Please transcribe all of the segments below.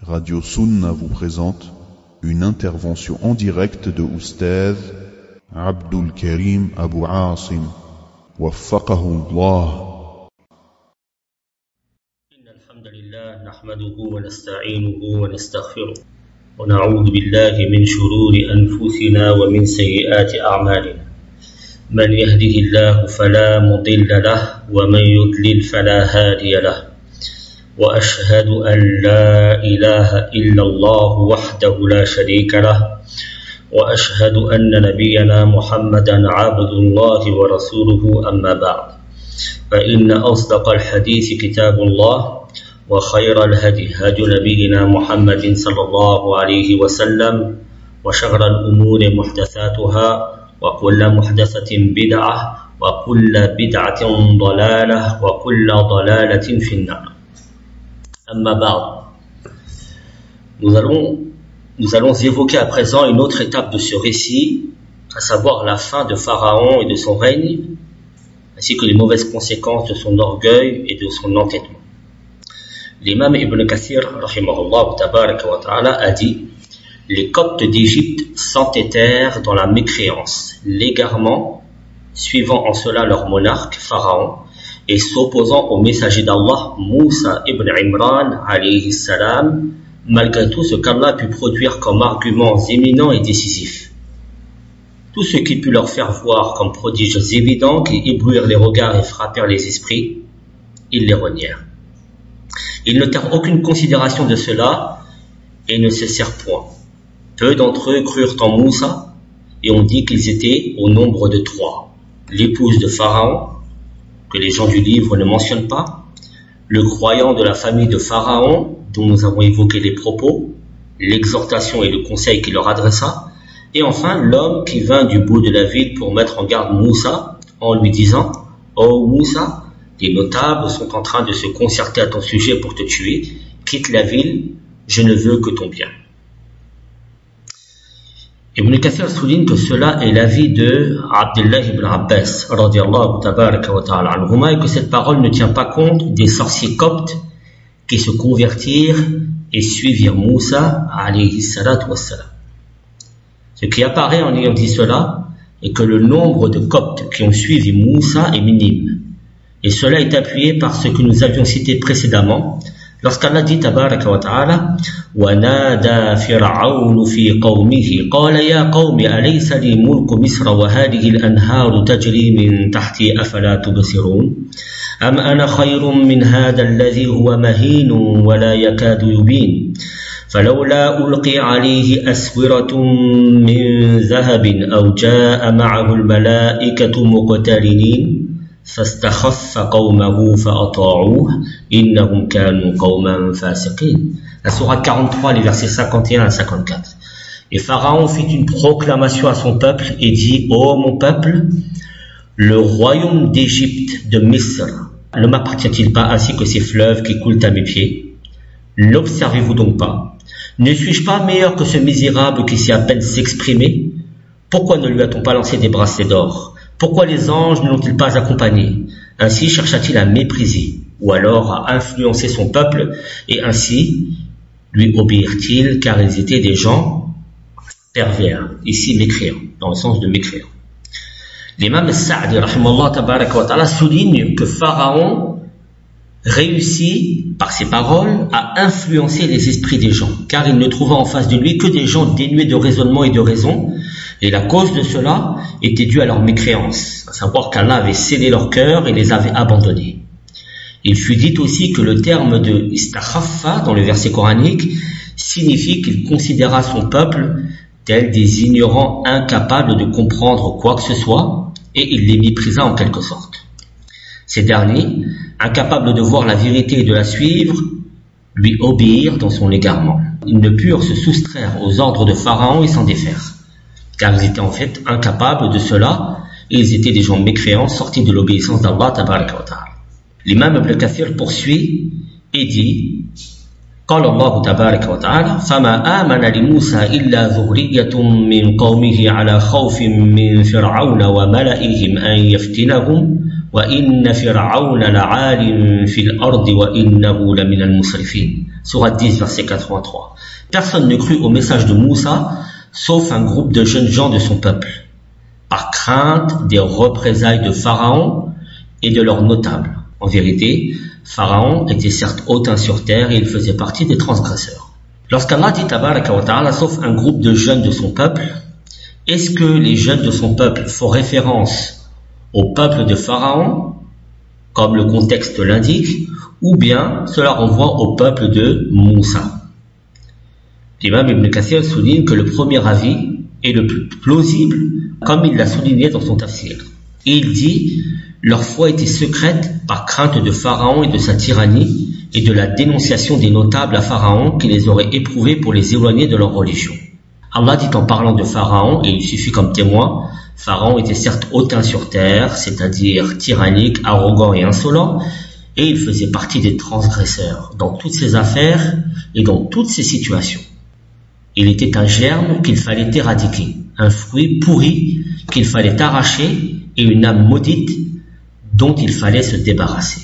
Radio Sunna vous présente une intervention en direct de Oustaz Abdul Karim Abu Asim. Waffaqahu Allah. إن الحمد لله نحمده ونستعينه ونستغفره ونعوذ بالله من شرور أنفسنا ومن سيئات أعمالنا من يهده الله فلا مضل له ومن يضلل فلا هادي له وأشهد أن لا إله إلا الله وحده لا شريك له وأشهد أن نبينا محمدا عبد الله ورسوله أما بعد فإن أصدق الحديث كتاب الله وخير الهدي هدي نبينا محمد صلى الله عليه وسلم وشر الأمور محدثاتها وكل محدثة بدعة وكل بدعة ضلالة وكل ضلالة في النار. أما بعد. Nous allons évoquer à présent une autre étape de ce récit, à savoir la fin de Pharaon et de son règne, ainsi que les mauvaises conséquences de son orgueil et de son entêtement. L'imam Ibn Kathir, rahimahullah tabaraka wa ta'ala, a dit: les Coptes d'Égypte s'entêtèrent dans la mécréance, l'égarement, suivant en cela leur monarque, Pharaon, et s'opposant au messager d'Allah, Moussa ibn Imran, alayhi salam, malgré tout ce qu'Allah a pu produire comme arguments éminents et décisifs. Tout ce qui put leur faire voir comme prodiges évidents qui éblouirent les regards et frappèrent les esprits, ils les renièrent. Ils ne tinrent aucune considération de cela et ne cessèrent point. Peu d'entre eux crurent en Moussa et on dit qu'ils étaient au nombre de 3. L'épouse de Pharaon, que les gens du livre ne mentionnent pas, le croyant de la famille de Pharaon, dont nous avons évoqué les propos, l'exhortation et le conseil qu'il leur adressa, et enfin l'homme qui vint du bout de la ville pour mettre en garde Moussa en lui disant: « Oh Moussa, les notables sont en train de se concerter à ton sujet pour te tuer, quitte la ville, je ne veux que ton bien. » Ibn Kathir souligne que cela est l'avis de Abdullah ibn Abbas radiyallahu tabaraka wa ta'ala anhuma, et que cette parole ne tient pas compte des sorciers coptes qui se convertirent et suivirent Moussa alayhi salatu wassalam. Ce qui apparaît en ayant dit cela est que le nombre de coptes qui ont suivi Moussa est minime, et cela est appuyé par ce que nous avions cité précédemment lorsqu'Allah dit tabaraka wa ta'ala: وَنَادَى فِرْعَوْنُ فِي قَوْمِهِ قَالَ يَا قَوْمِ أَلَيْسَ لِي مُلْكُ مِصْرَ وَهَذِهِ الْأَنْهَارُ تَجْرِي مِنْ تَحْتِي أَفَلَا تُبْصِرُونَ أَمْ أَنَا خَيْرٌ مِنْ هَذَا الَّذِي هُوَ مَهِينٌ وَلَا يَكَادُ يُبِينُ فَلَوْلَا أُلْقِيَ عَلَيْهِ أَسْوِرَةٌ مِنْ ذَهَبٍ أَوْ جَاءَ مَعَهُ الْمَلَائِكَةُ مُقْتَرِنِينَ فاستخف قومه فأطاعوه إنهم كانوا قوما فاسقين. La sourate 43, les versets 51 à 54. Et Pharaon fit une proclamation à son peuple et dit: ô mon peuple, le royaume d'Égypte, de Misr, ne m'appartient-il pas ainsi que ces fleuves qui coulent à mes pieds? N'observez-vous donc pas? Ne suis-je pas meilleur que ce misérable qui sait à peine s'exprimer? Pourquoi ne lui a-t-on pas lancé des bracelets d'or? Pourquoi les anges ne l'ont-ils pas accompagné? Ainsi chercha-t-il à mépriser, ou alors à influencer son peuple, et ainsi lui obéirent-ils, car ils étaient des gens pervers, ici mécréants, dans le sens de mécréants. L'imam Sa'di, rahimallah tabaraka wa ta'ala, souligne que Pharaon réussit, par ses paroles, à influencer les esprits des gens, car il ne trouva en face de lui que des gens dénués de raisonnement et de raison, et la cause de cela était due à leur mécréance, à savoir qu'Allah avait scellé leur cœur et les avait abandonnés. Il fut dit aussi que le terme de istakhaffa dans le verset coranique signifie qu'il considéra son peuple tels des ignorants incapables de comprendre quoi que ce soit, et il les méprisa en quelque sorte. Ces derniers, incapables de voir la vérité et de la suivre, lui obéirent dans son égarement. Ils ne purent se soustraire aux ordres de Pharaon et s'en défaire, car ils étaient en fait incapables de cela, et ils étaient des gens mécréants sortis de l'obéissance d'Allah tabaraka wa ta'ala. L'imam Ibn Kathir poursuit et dit: قال الله تبارك وتعالى فما آمن لموسى إلا ذرية من قومه على خوف من فرعون وملئهم أن يفتنهم وإن فرعون لعال في الأرض وإنه لمن المسرفين. Sourate 10, verset 83. Personne ne crut au message de Moussa, sauf un groupe de jeunes gens de son peuple, par crainte des représailles de Pharaon et de leurs notables. En vérité, Pharaon était certes hautain sur terre et il faisait partie des transgresseurs. Lorsqu'Allah dit tabaraka wa ta'ala, sauf un groupe de jeunes de son peuple, est-ce que les jeunes de son peuple font référence au peuple de Pharaon, comme le contexte l'indique, ou bien cela renvoie au peuple de Moussa? L'imam Ibn Kathir souligne que le premier avis est le plus plausible, comme il l'a souligné dans son tafsir. Et il dit, leur foi était secrète par crainte de Pharaon et de sa tyrannie, et de la dénonciation des notables à Pharaon qui les aurait éprouvés pour les éloigner de leur religion. Allah dit en parlant de Pharaon, et il suffit comme témoin, Pharaon était certes hautain sur terre, c'est-à-dire tyrannique, arrogant et insolent, et il faisait partie des transgresseurs dans toutes ses affaires et dans toutes ses situations. Il était un germe qu'il fallait éradiquer, un fruit pourri qu'il fallait arracher et une âme maudite dont il fallait se débarrasser.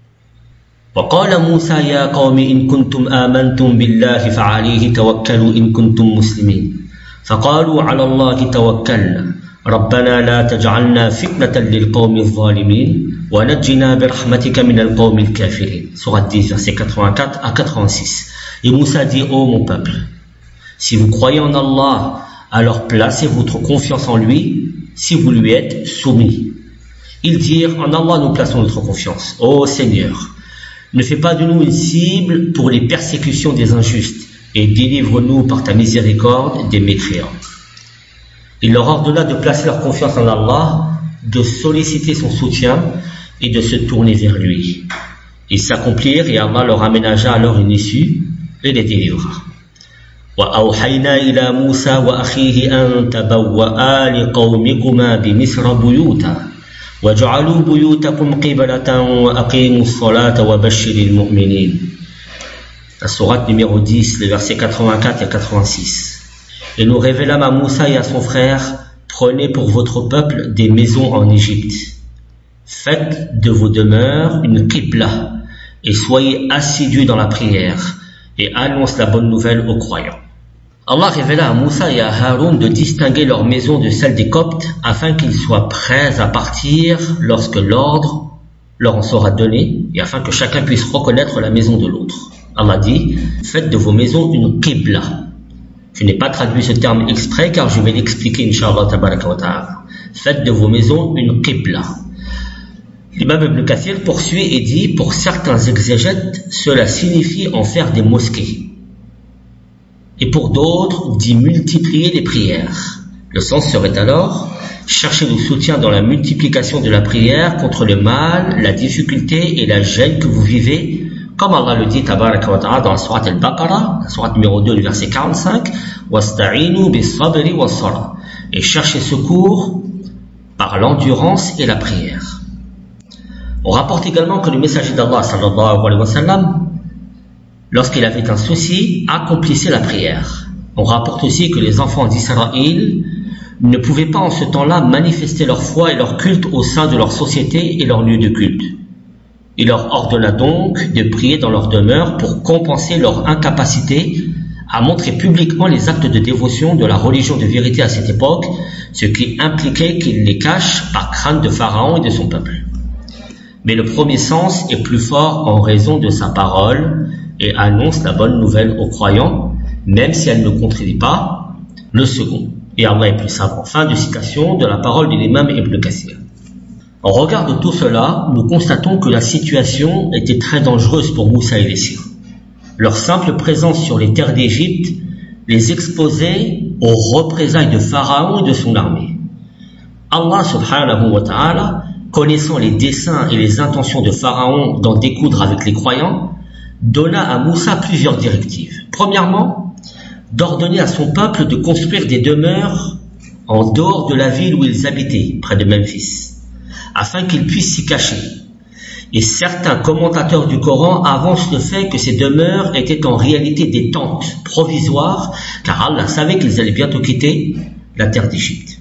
وقال موسى يا قوم إن كنتم آمنتم بالله فعليه توكلوا إن كنتم مسلمين فقالوا على الله توكلنا ربنا لا تجعلنا فتنة للقوم الظالمين ونجنا برحمتك من القوم الكافرين. Sourate 10, versets 84 à 86. Et Moussa dit, ô mon peuple, si vous croyez en Allah, alors placez votre confiance en lui si vous lui êtes soumis. Ils dirent, en Allah nous plaçons notre confiance. Ô Seigneur, ne fais pas de nous une cible pour les persécutions des injustes et délivre-nous par ta miséricorde des mécréants. Il leur ordonna de placer leur confiance en Allah, de solliciter son soutien et de se tourner vers lui. Ils s'accomplirent et Allah leur aménagea alors une issue et les délivra. وَأَوْحَيْنَا إِلَى مُوسَى وَأَخِيهِ أَن تَبَوَّآ لِقَوْمِكُمَا بِمِصْرَ بُيُوتًا وَاجْعَلُوا بُيُوتَكُمْ قِبْلَةً وَأَقِيمُوا الصَّلَاةَ وَبَشِّرِ الْمُؤْمِنِينَ. La sourate numéro 10, les versets 84 et 86. Et nous révélâmes à Moussa et à son frère, prenez pour votre peuple des maisons en Égypte. Faites de vos demeures une qibla et soyez assidus dans la prière et annonce la bonne nouvelle aux croyants. Allah révéla à Moussa et à Haroun de distinguer leurs maisons de celles des Coptes afin qu'ils soient prêts à partir lorsque l'ordre leur en sera donné et afin que chacun puisse reconnaître la maison de l'autre. Allah dit, faites de vos maisons une qibla. Je n'ai pas traduit ce terme exprès car je vais l'expliquer incha'Allah tabaraka wa ta'ala. Faites de vos maisons une qibla. L'imam Ibn Kathir poursuit et dit, pour certains exégètes, cela signifie en faire des mosquées. Et pour d'autres, d'y multiplier les prières. Le sens serait alors, chercher le soutien dans la multiplication de la prière contre le mal, la difficulté et la gêne que vous vivez, comme Allah le dit tabaraka wa ta'ala dans la sourate Al-Baqarah, la sourate numéro 2, le verset 45, وَاسْتَعِينُوا بِالصَّبْرِ وَالصَّلَاةِ, et cherchez secours par l'endurance et la prière. On rapporte également que le messager d'Allah sallallahu alayhi wa sallam, lorsqu'il avait un souci, accomplissait la prière. On rapporte aussi que les enfants d'Israël ne pouvaient pas en ce temps-là manifester leur foi et leur culte au sein de leur société et leur lieu de culte. Il leur ordonna donc de prier dans leur demeure pour compenser leur incapacité à montrer publiquement les actes de dévotion de la religion de vérité à cette époque, ce qui impliquait qu'ils les cachent par crainte de Pharaon et de son peuple. Mais le premier sens est plus fort en raison de sa parole et annonce la bonne nouvelle aux croyants, même si elle ne contredit pas le second. Et Allah est plus savant. Fin de citation de la parole de l'imam Ibn Kathir. En regard de tout cela, nous constatons que la situation était très dangereuse pour Moussa et les siens. Leur simple présence sur les terres d'Égypte les exposait aux représailles de Pharaon et de son armée. Allah subhanahu wa ta'ala, connaissant les desseins et les intentions de Pharaon d'en découdre avec les croyants, donna à Moussa plusieurs directives. Premièrement, d'ordonner à son peuple de construire des demeures en dehors de la ville où ils habitaient, près de Memphis, afin qu'ils puissent s'y cacher. Et certains commentateurs du Coran avancent le fait que ces demeures étaient en réalité des tentes provisoires, car Allah savait qu'ils allaient bientôt quitter la terre d'Égypte.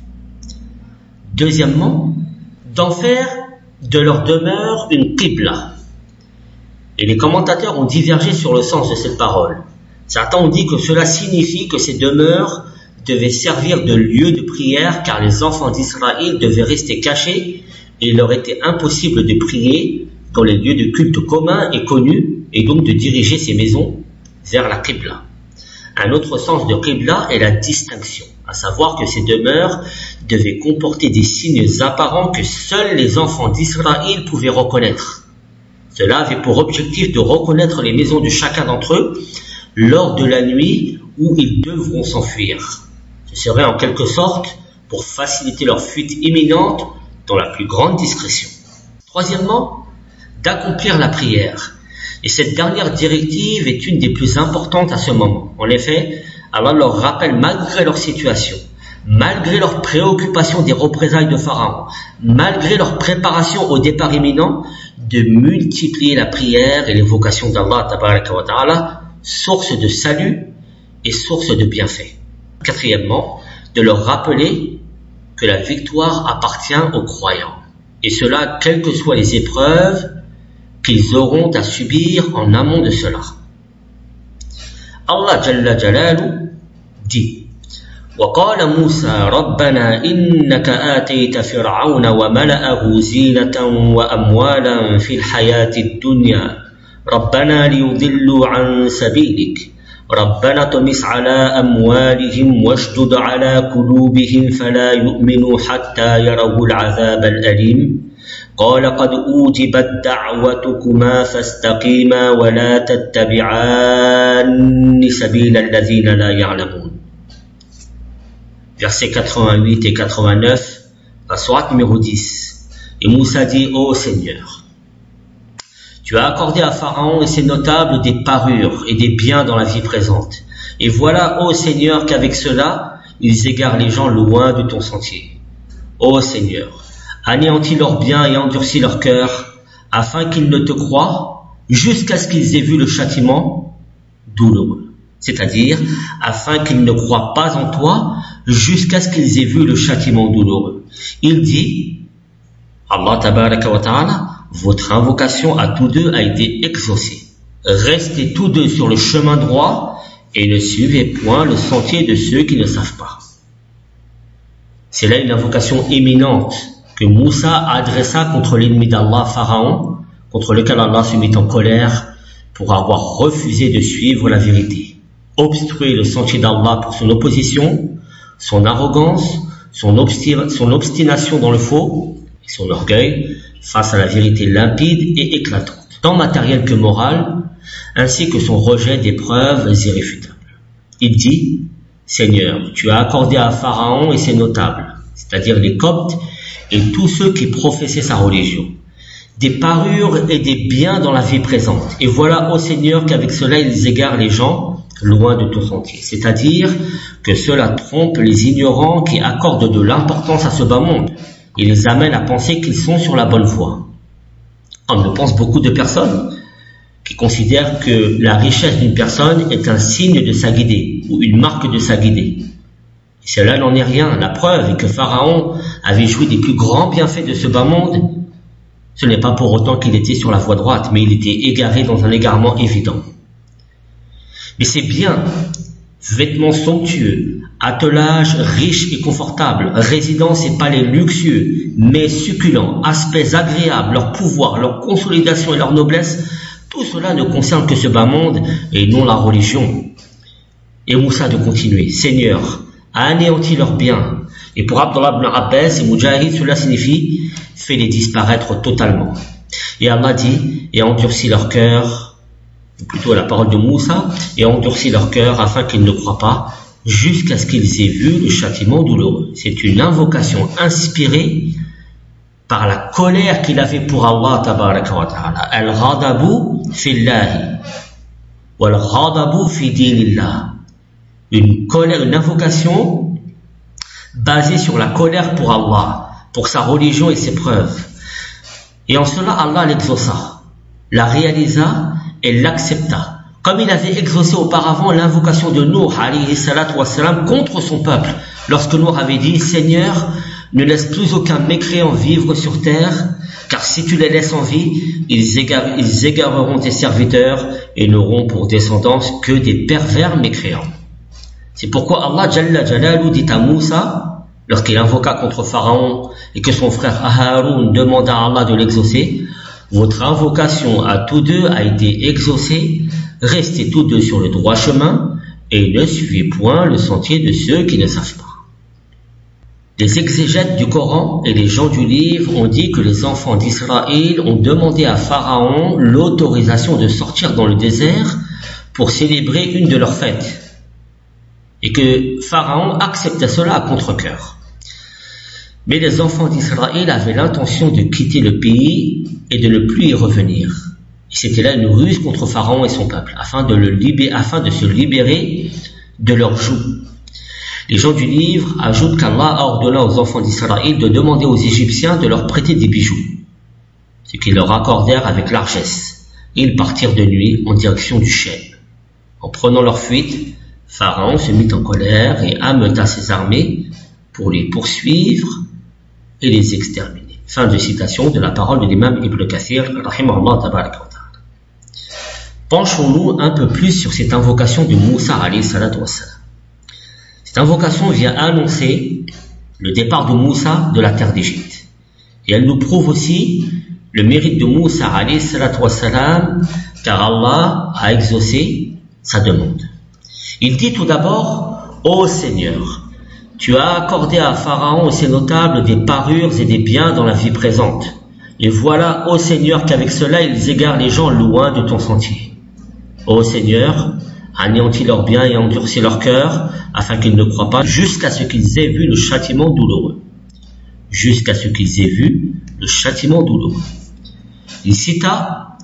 Deuxièmement, d'en faire de leur demeure une qibla. Et les commentateurs ont divergé sur le sens de cette parole. Certains ont dit que cela signifie que ces demeures devaient servir de lieu de prière car les enfants d'Israël devaient rester cachés et il leur était impossible de prier dans les lieux de culte communs et connus et donc de diriger ces maisons vers la Qibla. Un autre sens de Qibla est la distinction, à savoir que ces demeures devaient comporter des signes apparents que seuls les enfants d'Israël pouvaient reconnaître. Cela avait pour objectif de reconnaître les maisons de chacun d'entre eux lors de la nuit où ils devront s'enfuir. Ce serait en quelque sorte pour faciliter leur fuite imminente dans la plus grande discrétion. Troisièmement, d'accomplir la prière. Et cette dernière directive est une des plus importantes à ce moment. En effet, Allah leur rappelle malgré leur situation, malgré leur préoccupation des représailles de Pharaon, malgré leur préparation au départ imminent, de multiplier la prière et l'évocation d'Allah tabaraka wa ta'ala, source de salut et source de bienfait. Quatrièmement, de leur rappeler que la victoire appartient aux croyants. Et cela, quelles que soient les épreuves qu'ils auront à subir en amont de cela. Allah Jalla Jalalu dit وقال موسى ربنا إنك آتيت فرعون وملأه زينة وأموالا في الحياة الدنيا ربنا ليضلوا عن سبيلك ربنا طمس على أموالهم واشدد على قلوبهم فلا يؤمنوا حتى يروا العذاب الأليم قال قد أوجبت دعوتكما فاستقيما ولا تتبعان سبيل الذين لا يعلمون. Versets 88 et 89, la sourate numéro 10. Et Moussa dit, ô Seigneur, tu as accordé à Pharaon et ses notables des parures et des biens dans la vie présente. Et voilà, ô Seigneur, qu'avec cela, ils égarent les gens loin de ton sentier. Ô Seigneur, anéantis leurs biens et endurcis leur cœur, afin qu'ils ne te croient, jusqu'à ce qu'ils aient vu le châtiment douloureux. C'est-à-dire, afin qu'ils ne croient pas en toi, jusqu'à ce qu'ils aient vu le châtiment douloureux. Il dit, Allah tabaraka wa ta'ala, votre invocation à tous deux a été exaucée. Restez tous deux sur le chemin droit et ne suivez point le sentier de ceux qui ne savent pas. C'est là une invocation éminente que Moussa adressa contre l'ennemi d'Allah, Pharaon, contre lequel Allah se mit en colère pour avoir refusé de suivre la vérité, obstruer le sentier d'Allah pour son opposition, son arrogance, son obstination dans le faux et son orgueil face à la vérité limpide et éclatante, tant matérielle que morale, ainsi que son rejet des preuves irréfutables. Il dit, Seigneur, tu as accordé à Pharaon et ses notables, c'est-à-dire les Coptes et tous ceux qui professaient sa religion, des parures et des biens dans la vie présente. Et voilà, ô Seigneur, qu'avec cela ils égarent les gens loin de ton sentier. C'est-à-dire que cela trompe les ignorants qui accordent de l'importance à ce bas monde et les amène à penser qu'ils sont sur la bonne voie. On le pense beaucoup de personnes qui considèrent que la richesse d'une personne est un signe de sa guidée ou une marque de sa guidée. Et cela n'en est rien. La preuve est que Pharaon avait joui des plus grands bienfaits de ce bas monde. Ce n'est pas pour autant qu'il était sur la voie droite, mais il était égaré dans un égarement évident. Mais ces biens, vêtements somptueux, attelage riche et confortable, résidence et palais luxueux, mais succulents, aspects agréables, leur pouvoir, leur consolidation et leur noblesse, tout cela ne concerne que ce bas monde et non la religion. Et Moussa de continuer, Seigneur, a anéanti leurs biens. Et pour Abdullah ibn Abbas et Mujahid, cela signifie fais-les disparaître totalement. Et Allah dit, et endurcis leur cœur, ou plutôt la parole de Moussa, et endurcis leur cœur afin qu'ils ne croient pas, jusqu'à ce qu'ils aient vu le châtiment douloureux. C'est une invocation inspirée par la colère qu'il avait pour Allah tabaraka wa ta'ala. Al-ghadabu fillahi wal-ghadabu fi dinillah. Une colère, une invocation basée sur la colère pour Allah, pour sa religion et ses preuves. Et en cela, Allah l'exauça, la réalisa et l'accepta. Comme il avait exaucé auparavant l'invocation de Nuh alayhi salatu wassalam contre son peuple, lorsque Nuh avait dit, Seigneur, Ne laisse plus aucun mécréant vivre sur terre, car si tu les laisses en vie, ils égareront tes serviteurs et n'auront pour descendance que des pervers mécréants. C'est pourquoi Allah Jalla Jalalu dit à Moussa, lorsqu'il invoqua contre Pharaon et que son frère Haroun demanda à Allah de l'exaucer, votre invocation à tous deux a été exaucée, restez tous deux sur le droit chemin et ne suivez point le sentier de ceux qui ne savent pas. Les exégètes du Coran et les gens du livre ont dit que les enfants d'Israël ont demandé à Pharaon l'autorisation de sortir dans le désert pour célébrer une de leurs fêtes, et que Pharaon acceptait cela à contre-cœur. Mais les enfants d'Israël avaient l'intention de quitter le pays et de ne plus y revenir. Et c'était là une ruse contre Pharaon et son peuple, afin de se libérer de leur joug. Les gens du livre ajoutent qu'Allah ordonna aux enfants d'Israël de demander aux Égyptiens de leur prêter des bijoux, ce qu'ils leur accordèrent avec largesse. Et ils partirent de nuit en direction du Chêne. En prenant leur fuite, Pharaon se mit en colère et ameuta ses armées pour les poursuivre et les exterminer. Fin de citation de la parole de l'imam Ibn Kathir, rahimahullah tabaraka wa ta'ala. Penchons-nous un peu plus sur cette invocation de Moussa alayhi salatu wassalam. Cette invocation vient annoncer le départ de Moussa de la terre d'Égypte. Et elle nous prouve aussi le mérite de Moussa alayhi salatu wassalam, car Allah a exaucé sa demande. Il dit tout d'abord, ô Seigneur, tu as accordé à Pharaon et ses notables des parures et des biens dans la vie présente. Et voilà, ô Seigneur, qu'avec cela ils égarent les gens loin de ton sentier. Ô Seigneur, anéantis leurs biens et endurcis leur cœur, afin qu'ils ne croient pas, jusqu'à ce qu'ils aient vu le châtiment douloureux. Jusqu'à ce qu'ils aient vu le châtiment douloureux. Il cita,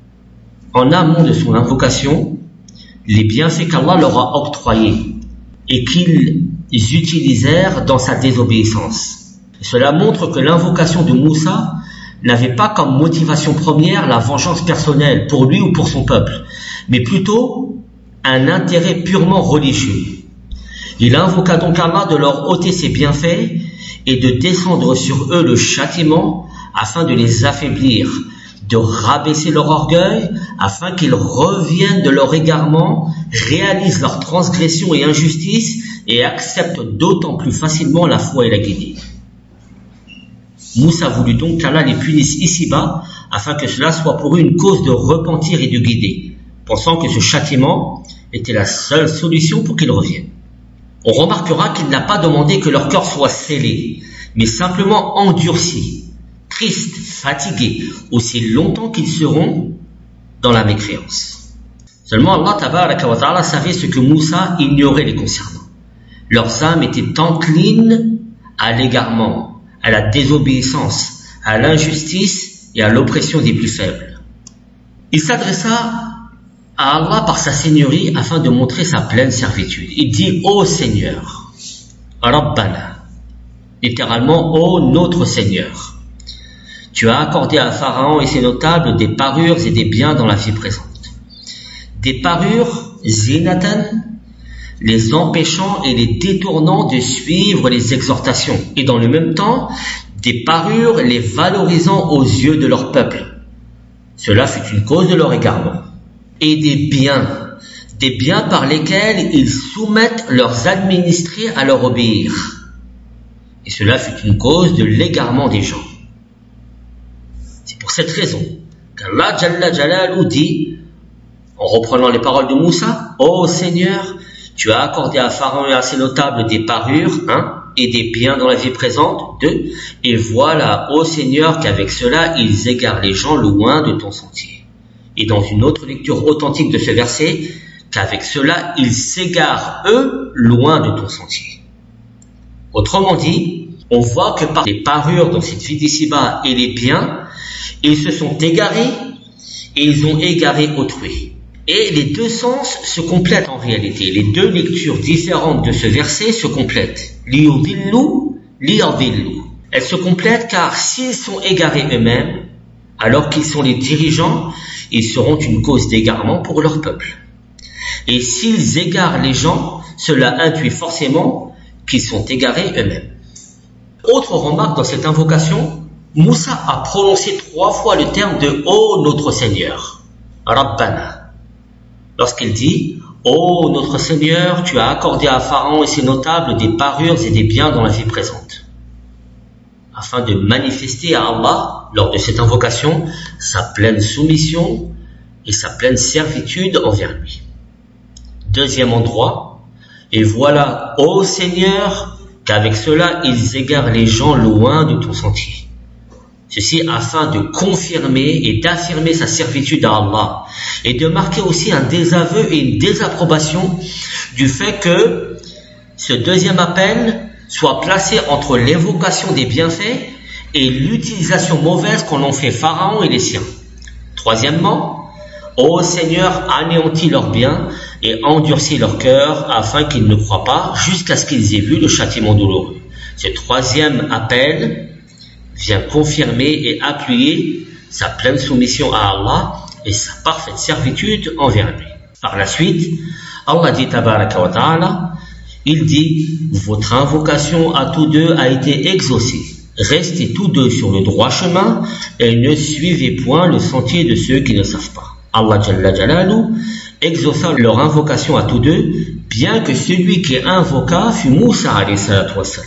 en amont de son invocation, les bienfaits qu'Allah leur a octroyés et qu'ils utilisèrent dans sa désobéissance. Cela montre que l'invocation de Moussa n'avait pas comme motivation première la vengeance personnelle pour lui ou pour son peuple, mais plutôt un intérêt purement religieux. Il invoqua donc Allah de leur ôter ses bienfaits et de descendre sur eux le châtiment afin de les affaiblir, de rabaisser leur orgueil afin qu'ils reviennent de leur égarement, réalisent leurs transgressions et injustices et acceptent d'autant plus facilement la foi et la guidée. Moussa voulut donc qu'Allah les punisse ici-bas afin que cela soit pour eux une cause de repentir et de guider, pensant que ce châtiment était la seule solution pour qu'ils reviennent. On remarquera qu'il n'a pas demandé que leur cœur soit scellé, mais simplement endurci, tristes, fatigués, aussi longtemps qu'ils seront dans la mécréance. Seulement Allah tabaraka wa ta'ala savait ce que Moussa ignorait les concernant. Leurs âmes étaient enclines à l'égarement, à la désobéissance, à l'injustice et à l'oppression des plus faibles. Il s'adressa à Allah par sa seigneurie afin de montrer sa pleine servitude. Il dit « Ô Seigneur, Rabbana », littéralement « Ô notre Seigneur ». Tu as accordé à Pharaon et ses notables des parures et des biens dans la vie présente. Des parures, zinatan, les empêchant et les détournant de suivre les exhortations, et dans le même temps, des parures les valorisant aux yeux de leur peuple. Cela fut une cause de leur égarement. Et des biens par lesquels ils soumettent leurs administrés à leur obéir. Et cela fut une cause de l'égarement des gens. C'est pour cette raison qu'Allah Jalla Jalalu dit, en reprenant les paroles de Moussa, « Ô Seigneur, tu as accordé à Pharaon et à ses notables des parures, 1, et des biens dans la vie présente, 2, et voilà, ô Seigneur, qu'avec cela, ils égarent les gens loin de ton sentier. » Et dans une autre lecture authentique de ce verset, qu'avec cela, ils s'égarent, eux, loin de ton sentier. Autrement dit, on voit que par les parures dans cette vie d'ici-bas et les biens, ils se sont égarés et ils ont égaré autrui. Et les deux sens se complètent en réalité. Les deux lectures différentes de ce verset se complètent. Liyudillu, liyadillu. Elles se complètent car s'ils sont égarés eux-mêmes, alors qu'ils sont les dirigeants, ils seront une cause d'égarement pour leur peuple. Et s'ils égarent les gens, cela induit forcément qu'ils sont égarés eux-mêmes. Autre remarque dans cette invocation, Moussa a prononcé 3 fois le terme de « Ô notre Seigneur », Rabbana. Lorsqu'il dit « Ô notre Seigneur, tu as accordé à Pharaon et ses notables des parures et des biens dans la vie présente », afin de manifester à Allah, lors de cette invocation, sa pleine soumission et sa pleine servitude envers lui. Deuxième endroit, « Et voilà, ô Seigneur, qu'avec cela ils égarent les gens loin de ton sentier. » Ceci afin de confirmer et d'affirmer sa servitude à Allah et de marquer aussi un désaveu et une désapprobation du fait que ce deuxième appel soit placé entre l'évocation des bienfaits et l'utilisation mauvaise qu'en ont fait Pharaon et les siens. Troisièmement, ô Seigneur, anéantis leurs biens et endurcis leur cœur afin qu'ils ne croient pas jusqu'à ce qu'ils aient vu le châtiment douloureux. Ce troisième appel vient confirmer et appuyer sa pleine soumission à Allah et sa parfaite servitude envers lui. Par la suite, Allah dit tabaraka wa ta'ala, il dit, votre invocation à tous deux a été exaucée. Restez tous deux sur le droit chemin et ne suivez point le sentier de ceux qui ne savent pas. Allah Jalla Jalalu exauça leur invocation à tous deux, bien que celui qui invoqua fut Moussa alayhi salatu wassalam.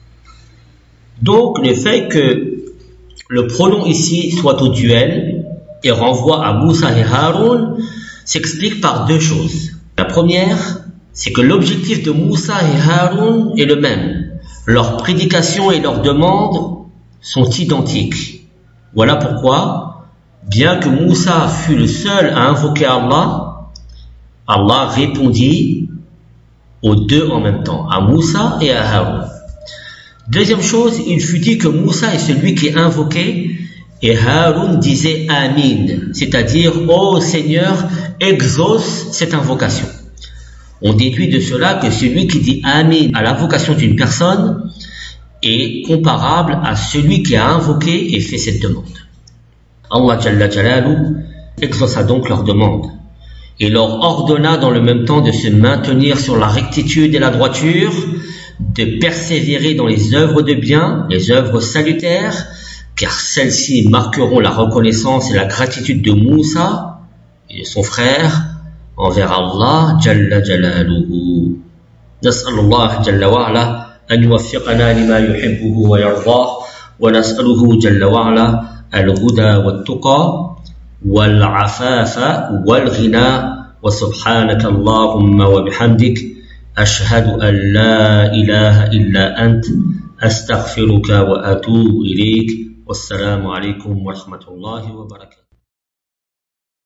Donc, le fait que le pronom ici soit au duel et renvoie à Moussa et Haroun s'explique par 2 choses. La première, c'est que l'objectif de Moussa et Haroun est le même. Leurs prédications et leurs demandes sont identiques. Voilà pourquoi, bien que Moussa fût le seul à invoquer Allah, Allah répondit aux deux en même temps, à Moussa et à Haroun. Deuxième chose, il fut dit que Moussa est celui qui invoquait et Haroun disait Amin, c'est-à-dire « Ô Seigneur, exauce cette invocation ». On déduit de cela que celui qui dit Amin à l'invocation d'une personne est comparable à celui qui a invoqué et fait cette demande. Allah Jalla Jalalu exauça donc leur demande et leur ordonna dans le même temps de se maintenir sur la rectitude et la droiture, de persévérer dans les œuvres de bien, les œuvres salutaires, car celles-ci marqueront la reconnaissance et la gratitude de Moussa et de son frère envers Allah Jalla Jalaluhu. Nas'alullah Jalla wa'ala an yuwaffiqana lima yuhibbuhu wa yardah wa nas'aluhu Jalla wa'ala al-huda wat-tuqa wal-afafa wal-ghina wa subhanaka Allahumma wa bihamdik أشهد أن لا إله إلا أنت أستغفرك وأتوب إليك والسلام عليكم ورحمة الله وبركاته.